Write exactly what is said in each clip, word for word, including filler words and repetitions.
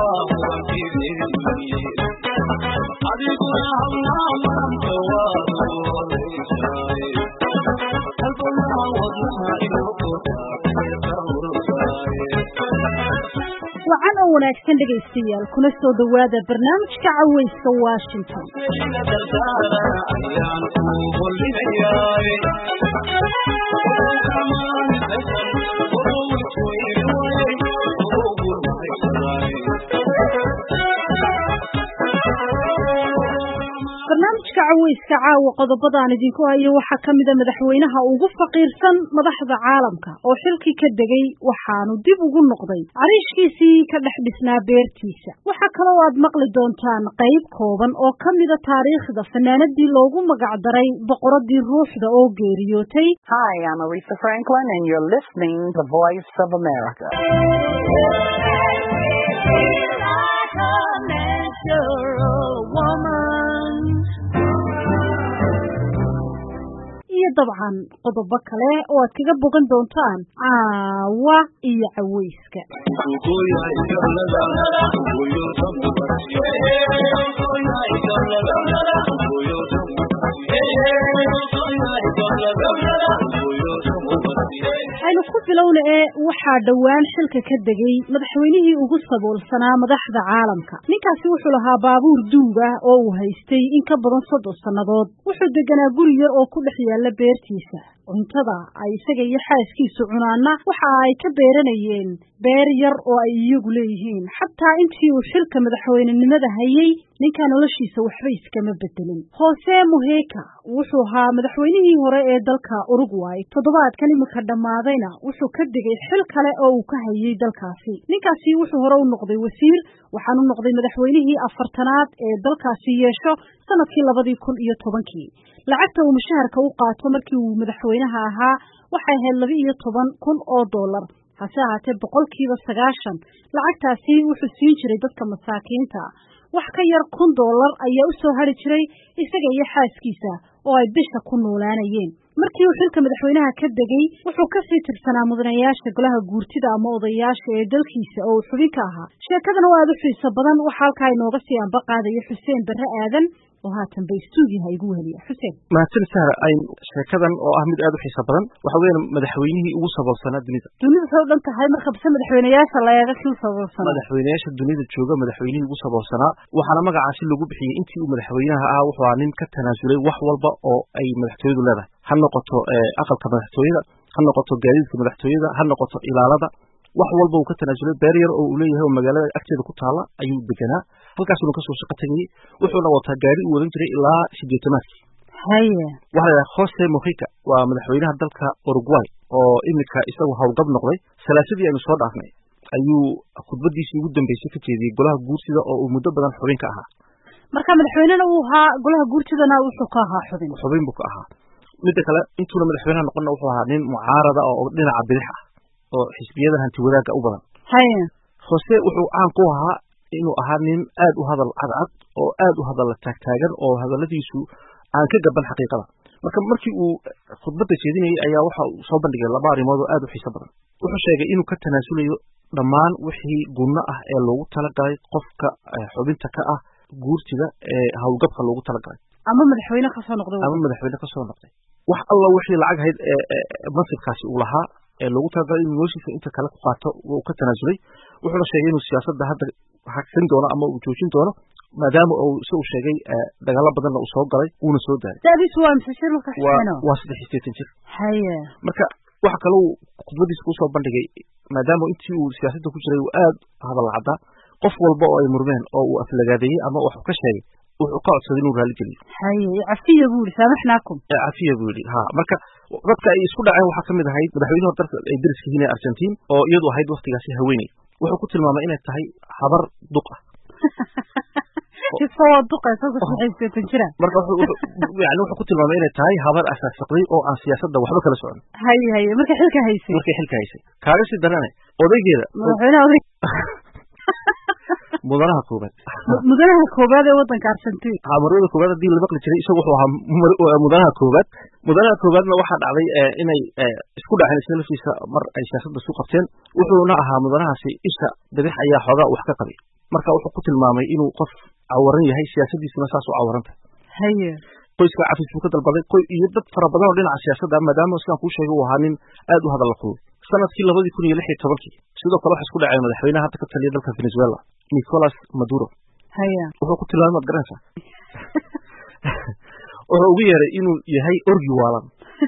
wacan oo wanaagsan dhegaystayaal kuna soo dhawaada barnaamijka cawayska Washington barnaamijka cawayska caawa qodobadaan idinku hayo waxaa kamid ah madaxweynaha ugu faqiirsan madaxda caalamka oo xilkii ka degay waxaanu dib ugu noqday cariishkiisii ka dhex dhisnaa beertiisa waxa kale oo aad maqli doontaan qayb kooban oo kamid ah taariikhda fanaanadii loogu magac daray boqoradii ruuxda oo geeriyootay. Hi, I'm Aretha Franklin and you're listening to the Voice of America. iyo dabcan qodobo kale oo aad kaga bogan doontaan caawa iyo cawayska. aynu ku bilowna ee waxaa dhowaan xilka ka degay madaxweynihii ugu saboolsanaa madaxda caalamka. ninkaasi wuxuu lahaa baabuur duug ah oo uu haystay in ka badan soddon sannadood. wuxuu deganaa guri yar oo ku dhex yaalla beertiisa. cuntada ay isaga iyo xaaskiisu cunaana waxa ay ka beeranayeen beer yar oo ay iyagu leeyihiin. xataa intii uu xilka madaxweynenimada hayay ninka noloshiisa waxba iskama bedelin. Jose Mujica wuxuu ahaa madaxweynihii hore ee dalka Uruguay. toddobaadkan imika dhammaadayna wuxuu ka degay xil kale oo uu ka hayay dalkaasi. ninkaasi wuxuu hore u noqday wasiir waxaanu noqday madaxweynihii afartanaad ee dalkaasi yeesho sanadkii labadii kun iyo tobankii. lacagta uu mushaharka u qaato markii uu madaxweynaha ahaa waxay ahayd laba iyo toban kun oo dollar. hase ahaatee boqolkiiba sagaashan lacagtaasi wuxuu siin jiray dadka masaakiinta. wax ka yar kun dollar ayaa u soo hari jiray isaga iyo xaaskiisa oo ay bisha ku noolaanayeen. markii uu xilka madaxweynaha ka degay wuxuu ka sii tirsanaa mudanayaasha golaha guurtida ama odayaasha ee dalkiisa oo uu xubin ka ahaa. sheekadan waa aad u xiiso badan waxa halkaa inooga sii anba qaadaya Xuseen Barre Aadan oo haatan bay stuudiyaha igu weheliya. Xuseen mahadsan sahra ay sheekadan oo ah mid aad u xiiso badan waxa weeyaan madaxweynihii ugu saboolsanaa dunida dunida soo dhan tahay marka bas madaxweynayaasha la eega kii saboolsanaa madaxweynayaasha dunida jooga madaxweynihii ugu saboolsanaa waxaana magacaasi lagu bixiyay intii uu madaxweynaha ahaa wuxuu ahaa nin ka tanaasulay wax walba oo ay madaxtooyadu leedahay ha noqoto aqalka madaxtooyada ha noqoto gaadiidka madaxtooyada ha noqoto ilaalada wax walba uu ka tanaasulay beer yar oo uu leeyahay oo magaalada agteeda ku taala ayuu deganaa. halkaasuu kasoo shaqo tagayay wuxuuna wataa gaari uu wadan jiray ilaa sideetanaadkii. haye waxa la Jose Mujica waa madaxweynaha dalka Uruguay oo imika isagu hawlgab noqday. salaasadii aynu soo dhaafnay ayuu khudbadiisii ugu dambeysay ka jeediyey golaha guurtida oo uu muddo badan xubin ka ahaa. marka madaxweynena uu ahaa golaha guurtidana wuxuu ka ahaa xubin xubin buu ka ahaa. midda kale intuuna madaxweynaha noqonna wuxuu ahaa nin mucaarada oo dhinaca bidix ah oo xisbiyada hanti wadaagga u badan. haye Jose wuxuu caan ku ahaa inuu ahaa nin aad u hadal cadcad oo aad u hadal taagtaagan oo hadaladiisu aan ka gaban xaqiiqada. marka markii uu khudbadda jeedinayay ayaa waxa uu soo bandhigay laba arrimood oo aad u xiiso badan. wuxuu sheegay inuu ka tanaasulayo dhammaan wixii gunno ah ee loogu talagalay qofka xubinta ka ah guurtida ee hawlgabka loogu talagalay ama madaxweyne ka soo noqday ama madaxweyne ka soo noqday wax alla wixii lacag ahayd ee mansibkaasi uu lahaa ee loogu talagalay inuu noloshiisa inta kale ku qaato uu ka tanaasulay. wuxuuna sheegay inuu siyaasadda hadda haksin doono ama uu joojin doono maadaama uu isagu sheegay dagaalo badanna uu soo galay uuna soo daaray. daadiis waa msashir marka xisano waa saddex iyo siddeetan jir. haye marka waxa kale uu khudbadiisa ku soo bandhigay maadaama intii uu siyaasadda ku jiray uu aad hadal cadda qof walba oo ay murmeen oo uu aflagaadeeyey ama wax ka sheegay wuxuu ka codsaday inuu raali geliyo. haye cafiya buu yidhi saamaxnaakum cafiya buu yidhi ha marka dadka ay isku dhaceen waxaa kamid ahayd madaxweynaha dalka ay dariska yihiin ee Argentin oo iyadu ahayd waqtigaasi haweeney. wuxuu ku tilmaamay inay tahay habar duq ah kisoo duq ah soo saxaysan jira. marka yani wuxuu ku tilmaamay inay tahay habar asaasaqday oo aan siyaasadda waxba kala socon. haye haye marka xilka haysay markay xilka haysay kaaga sii darane odaygeeda madaxweynaha oday mudanaha koobaad mudanaha koobaad ee wadanka Argentin ha marwada koobaad hadii la maqli jiray isagu wuxuu ahaa mudanaha koobaad mudanaha koowaadna waxaa dhacday inay isku dhaceen isla laftiisa mar ay siyaasadda isu qabteen wuxuuna ahaa mudanahaasi isha bidix ayaa xoogaa wax ka qabay marka wuxuu ku tilmaamay inuu qof cawaran yahay siyaasaddiisuna saas u cawaranta haye qoyska cafis buu ka dalbaday qoy iyo dad fara badan oo dhinaca siyaasadda maadaama sidaan kuu sheegay uu ahaa nin aad u hadal kulul sanadkii labadii kun iyo lix iyo tobankii sidoo kale waxaa isku dhaceen madaxweynaha hadda ka taliya dalka Venezuela Nicolas Maduro haya wuxuu ku tilmaamay mad garanaysaa wuxuu ugu yeeray inuu yahay orgi waalan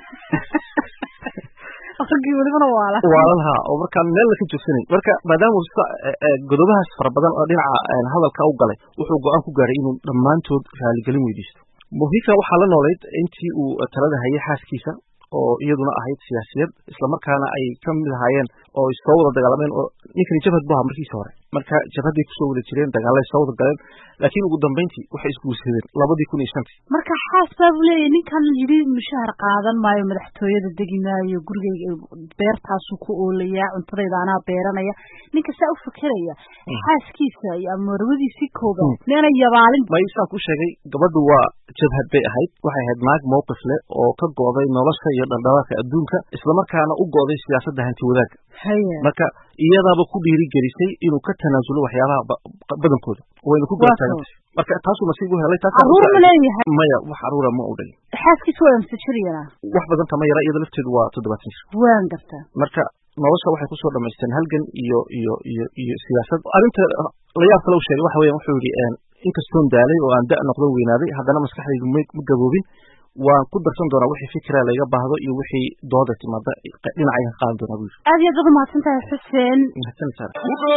orgi walibana waalan waalan ha oo markaan meel la ka joogsanay marka maadaama uu godobahaas fara badan oo dhinaca hadalka u galay wuxuu go'aan ku gaaray inuu dhammaantood raaligelin weydiisto Mujica waxaa la noolayd intii uu talada hayay xaaskiisa oo iyaduna ahayd siyaasiyad isla markaana ay ka mid ahaayeen oo soo wada dagaalameen oo ninkani jabhad buu ahaa markiisa hore marka jabhaday kusoo wada jireen dagaalay soo wada galeen laakiin ugu dambeyntii waxay isguursadeen labadii kun iyo shantii marka xaas baa leeyahay ninkan yidhi mushahar qaadan maayo madaxtooyada degi maayo gurigayga beertaasu ku oolaya cuntadayda anaa beeranaya ninka saa u fikiraya xaaskiisa iyo marwadiisii kooban meena yabaalin maysaa ku sheegay gabadhu waa jabhad bay ahayd waxay ahayd naag mowqif leh oo ka go'day nolosha iyo dhaldhalaalka adduunka isla markaana u go'day siyaasadda hanti wadaagga marka iyadaaba ku dhiiri gelisay inuu ka tanaasulo waxyaabaha badankooda wayna ku gaartaagantay marka taasuu nasiib u helay taascaruur ma leeyahay maya wax caruura ma u dhalin xaaskiisa waa imse jir yaraa wax badan kama yara iyada lafteedu waa toddobaatan jir waan gartaa marka nolosha waxay kusoo dhamaysteen halgan iyo iyo iyo iyo siyaasad arrinta la yaab kale u sheegay waxa weeyaan wuxuu yidhi inkastoon daalay oo aan da' noqdon weynaaday haddana maskaxdaydu ma gaboobin waan ku darsan doonaa wixii fikra layga baahdo iyo wixii dooda timaada dhinacayga qaadan doonaa buu aad iyo aad umahadsan tahay xuseen mahadsan sar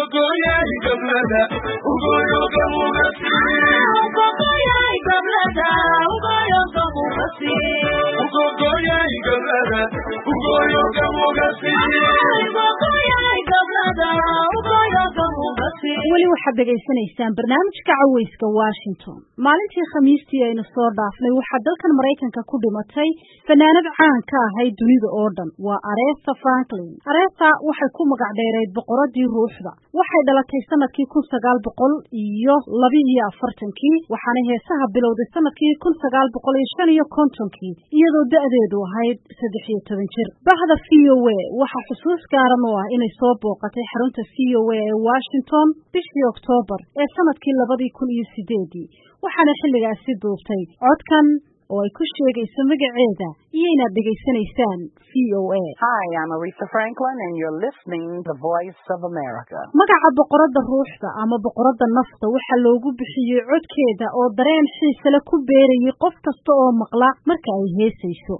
weli waxaad dhegaysanaysaan barnaamijka caweyska Washington maalintii khamiistii aynu soo dhaafnay waxaa dalkan Mareykanka ku dhimatay fanaanad caan ka ahayd dunida oo dhan waa Aretha Franklin Aretha waxay ku magac dheereyd boqoradii ruuxda waxay dhalatay sanadkii kun sagaal boqol iyo laba iyo afartankii waxaana heesaha bilowday sanadkii kun sagaal boqol iyo shan iyo kontonkii iyadoo da'deedu ahayd saddex iyo toban jir bahda V O A waxa xusuus gaaran oo ah inay soo booqatay xarunta V O A ee Washington bishii Oktoobar ee sanadkii labadii kun iyo sideedii waxaana xilligaasi duubtay codkan oo ay ku sheegayso magaceeda iyo inaad dhegaysanaysaan V O A. Hi, I'm Aretha Franklin and you're listening to the Voice of America. Magaca boqoradda ruuxda ama boqoradda nafta waxaa loogu bixiyey codkeeda oo dareen xiise leh ku beerayay qof kasta oo maqla marka ay heesayso.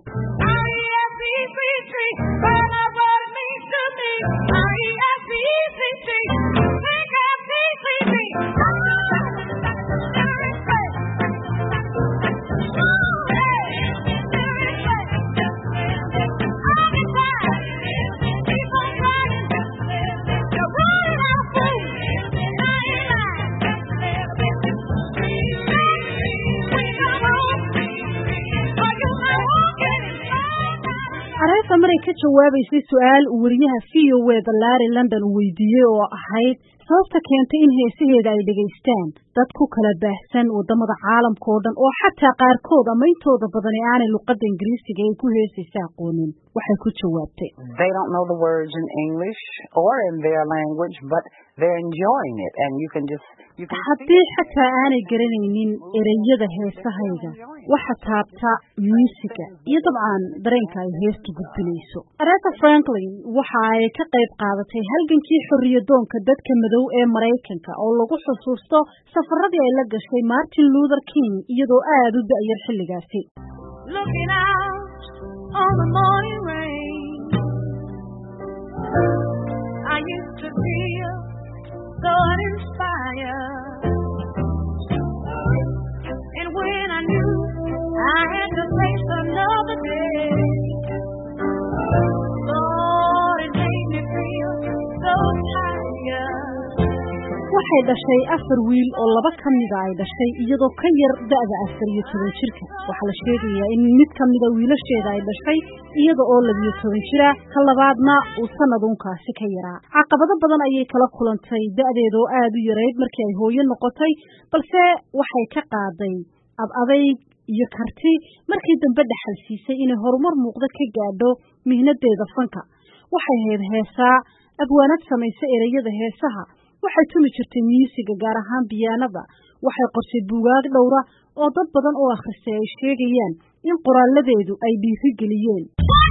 Aretha maray ka jawaabaysay su'aal uu wariyaha V O A da Larry London weydiiyey oo ahayd sababta keentay in heesaheeda ay dhegaystaan dad ku kala baahsan wadamada caalamka oo dhan oo xataa qaarkood ama intooda badan aanay luqadda Ingiriisiga ay ku heesaysa aqoonin waxay ku jawaabtay They don't know the words in English or in their language but they're enjoying it and you can just you can haddii xataa aanay garanaynin ereyada heesahayga waxa taabta muusiga iyo dabcan dareenka ay heestu gudbinayso Aretha Franklin waxa ay ka qayb qaadatay halgankii xorriyadoonka dadka madow ee Mareykanka oo lagu xusuusto safaradii ay la gashay Martin Luther King iyadoo aad u da'yar xilligaasi Looking out on the morning rain I used to feel so uninspired and when I knew I had to face another day Lord, it made me feel so tired waxay dhashay afar wiil oo laba ka mid ah ay dhashay iyadoo ka yar da'da afar iyo toban jirka waxa la sheegayaa in mid ka mid ah wiilasheeda ay dhashay iyada oo laba iyo toban jir ah ka labaadna uu sanadunkaasi ka yaraa caqabado badan ayay kala kulantay da'deeda oo aad u yareyd markii ay hooyo noqotay balse waxay ka qaaday ab adayg iyo karti markii dambe dhaxal siisay inay horumar muuqda ka gaadho mihnadeeda fanka. Waxay ahayd heesaa, abwaanad samaysa ereyada heesaha, waxay tumi jirtay miisiga gaar ahaan biyaanada, waxay qorsay buugaag dhowra oo dad badan oo akhristay ay sheegayaan in qoraaladeedu ay dhiiri geliyeen.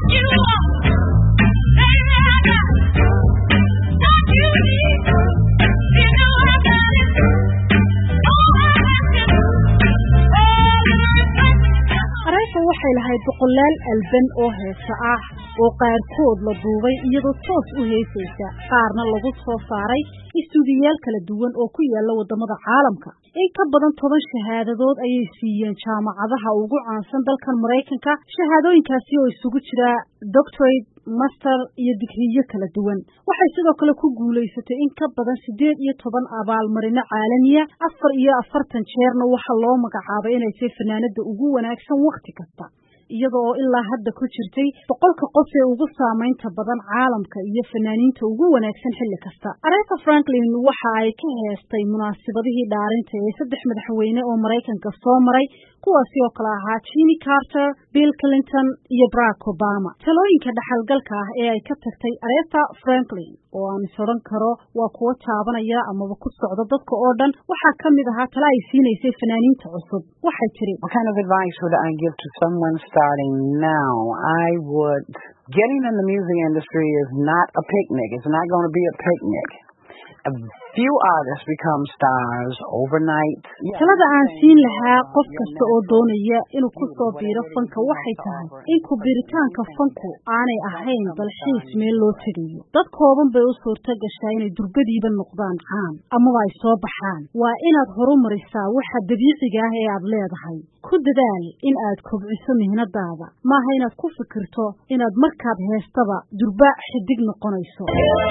Areetha waxay lahayd boqolaal alban oo heesa ah oo qaarkood la duubay iyadoo toos u heesaysa, qaarna lagu soo saaray istuudiyaal kala duwan oo ku yaala wadamada caalamka. In ka badan toban shahaadadood ayay siiyeen jaamacadaha ugu caansan dalkan Mareykanka, shahaadooyinkaasi oo isugu jira doctorate, master iyo digriyo kala duwan. Waxay sidoo kale ku guuleysatay in ka badan sideed iyo toban abaalmarino caalamiya, afar iyo afartan jeerna waxa loo magacaabay inay tahay fanaanada ugu wanaagsan waqti kasta, iyada oo ilaa hadda ku jirtay boqolka qof ee ugu saameynta badan caalamka iyo fanaaniinta ugu wanaagsan xilli kasta. Aretha Franklin waxa ay ka heestay munaasabadihii dhaarinta ee saddex madaxweyne oo Mareykanka soo maray, kuwaasi oo kala ahaa Jimmy Carter, Bill Clinton iyo Barack Obama. Talooyinka dhaxalgalka ah ee ay ka tagtay Aretha Franklin oo aan soran karo waa kuwa taabanaya amaba ku socda dadka oo dhan, waxaa ka mid ahaa talo ay siinaysay fanaaniinta cusub. Waxay tiri, what kind of advice would I give to someone starting now? I would, getting in the music industry is not a picnic. It's not going to be a picnic. A few artists become stars overnight. Talada aan siin lahaa qof kasta oo doonaya inuu ku soo biiro fanka waxay tahay in ku biiritaanka fanku aanay ahayn dalxiis meel loo tagayo. Dad kooban bay u suurta gashaa inay durbadiiba noqdaan caan amaba ay soo baxaan. Waa inaad horumarisaa waxa dabiiciga ah ee aad leedahay. Ku dadaal in aad kobciso mihnadaada, maaha inaad ku fikirto inaad markaad heestaba durba xidig noqonayso.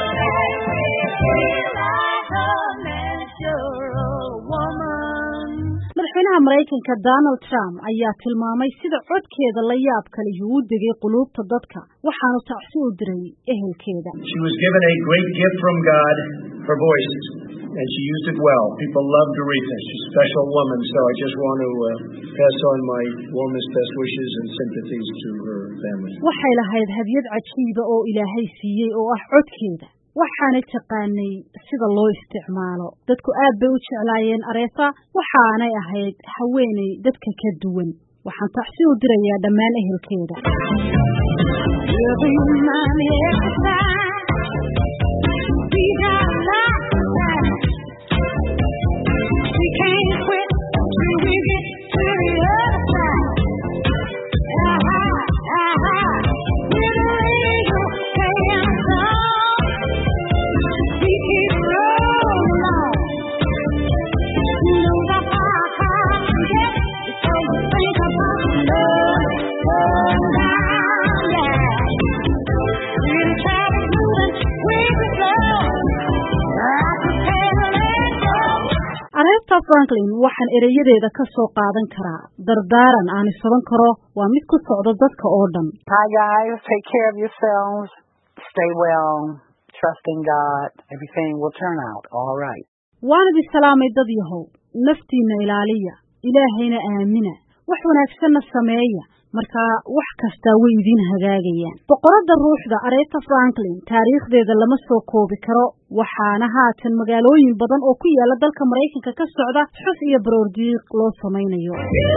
Madaxweynaha Mareykanka Donald Trump ayaa tilmaamay sida codkeeda la yaab kale uu degay qulubta dadka, waxaanu tacsi u diray ehelkeeda. She was given a great gift from God, her voice, and she used it well. People loved Aretha. She's a special woman, so I just want to uh, pass on my warmest best wishes and sympathies to her family. Waxay lahayd hadiyad cajiiba oo Ilaahay siiyay oo ah codkeeda, waxaana taqaanay sida loo isticmaalo. Dadku aad bay u jeclaayeen Aretha, waxaanay ahayd haweeney dadka ka duwan. Waxaan tacsi u dirayaa dhammaan ehelkeeda. Aretha Franklin waxaan erayadeeda ka soo qaadan karaa dardaaran aan isaban karo waa mid ku socda dadka oo dhan. Hi guys, take care of yourselves, stay well, trust in God, everything will turn out all right. Waan idin salaamay dad yahow, naftiina ilaaliya, Ilaahayna aamina, wax wanaagsanna sameeya, marka wax kasta way idin hagaagayaan. Boqorada ruuxda Aretha Franklin taariikhdeeda lama soo koobi karo, waxaana haatan magaalooyin badan oo ku yaala dalka Mareykanka ka socda xus iyo baroordiiq loo samaynayo.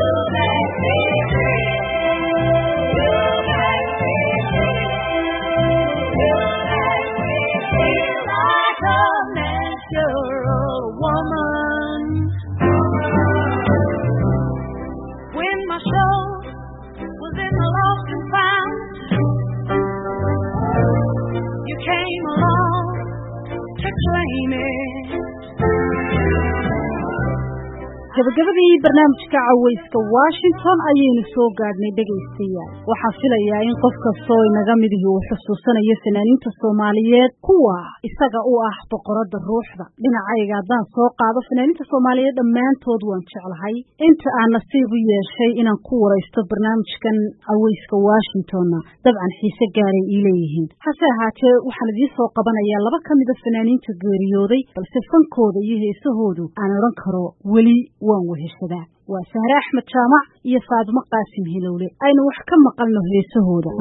gabagabadii barnaamijka cawayska Washington ayaynu soo gaadhnay dhageystayaal. Waxaan filayaa in qof kasta oo inaga mid yahay uu xusuusanayo fanaaniinta Soomaaliyeed kuwa isaga u ah boqorada ruuxda. Dhinacayga haddaan soo qaado fanaaniinta Soomaaliyeed dhammaantood waan jeclahay. Inta aan nasiib u yeeshay inaan ku waraysto barnaamijkan cawayska Washington dabcan xiise gaaray ii leeyihiin. Hase ahaatee waxaan idin soo qabanayaa laba ka mid ah fanaaniinta geeriyooday balse fankooda iyo heesahoodu aan oran karo weli waan weheshadaa. waa Sahre Axmed Jaamac iyo Faadimo Qaasim Hilowle aynu wax ka maqalno heesahooda.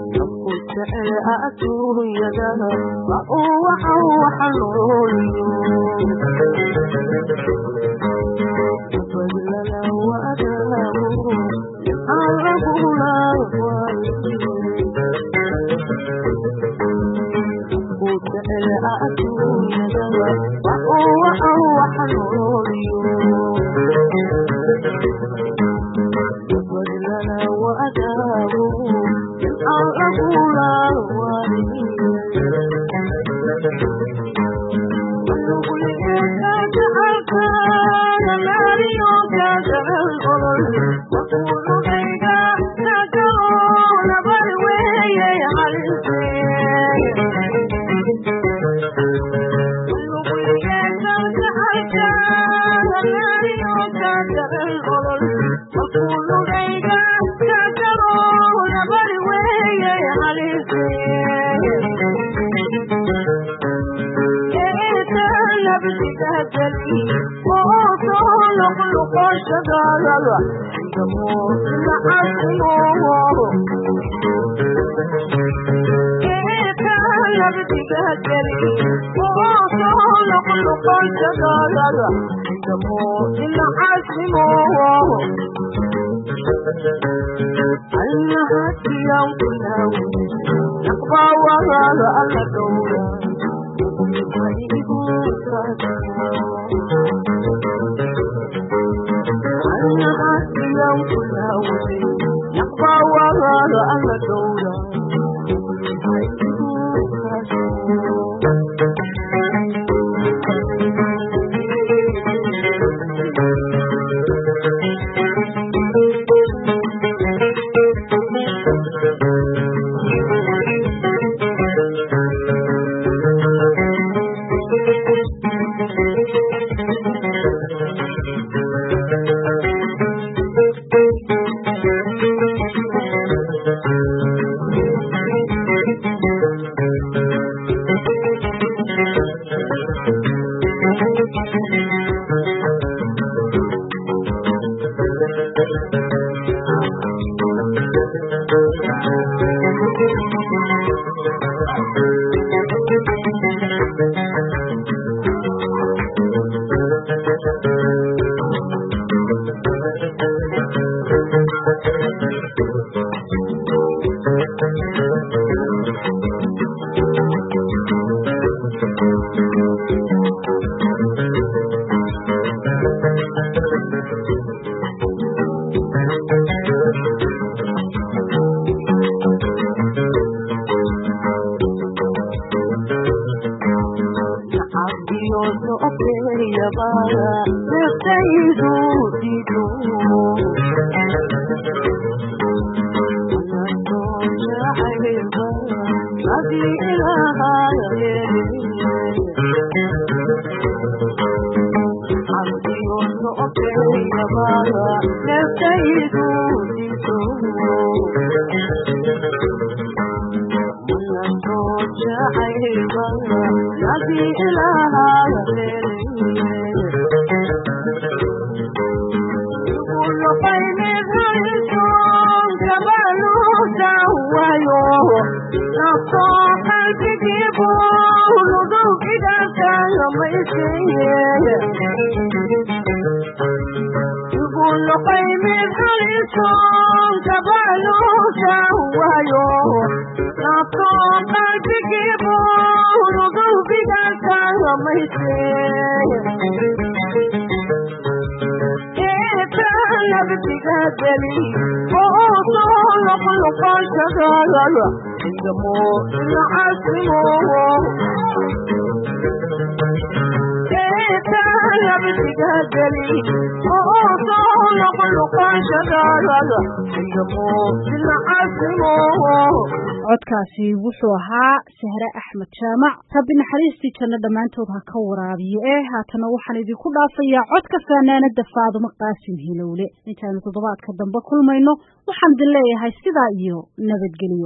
codkaasi wuxuu ahaa Sahre Axmed Jaamac rabbi naxariistii janno dhamaantood ha ka waraabiyo ee haatana waxaan idinku dhaafayaa codka fanaanada Faadimo Qaasim Hilowle intaanu toddobaadka dambe kulmayno waxaan idin leeyahay sidaa iyo nabadgelyo.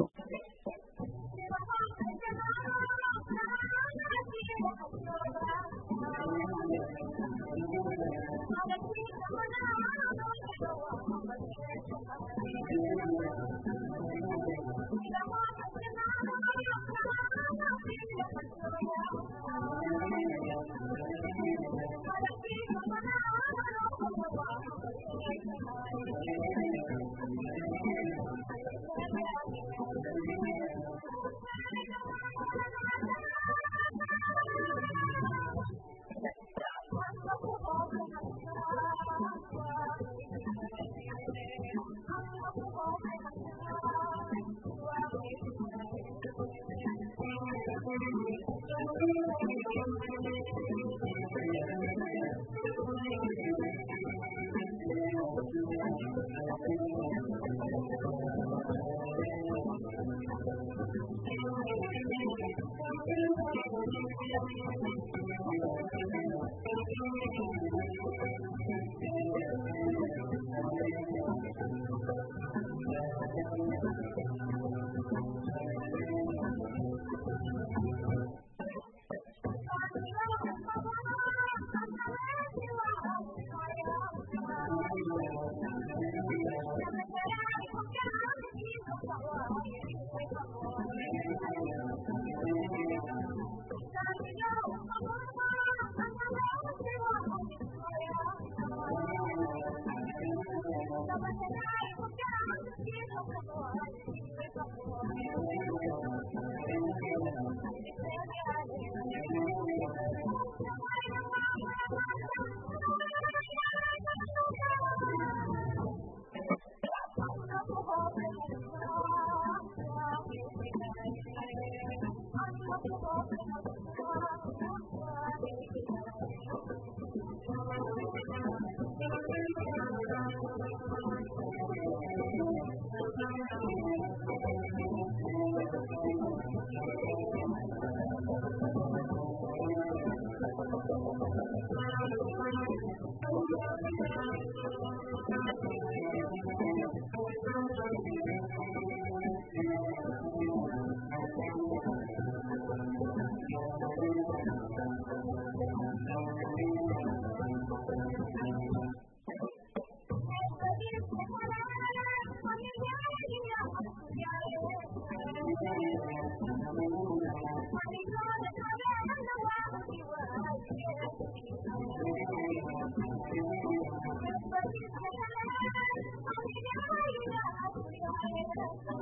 Thank you.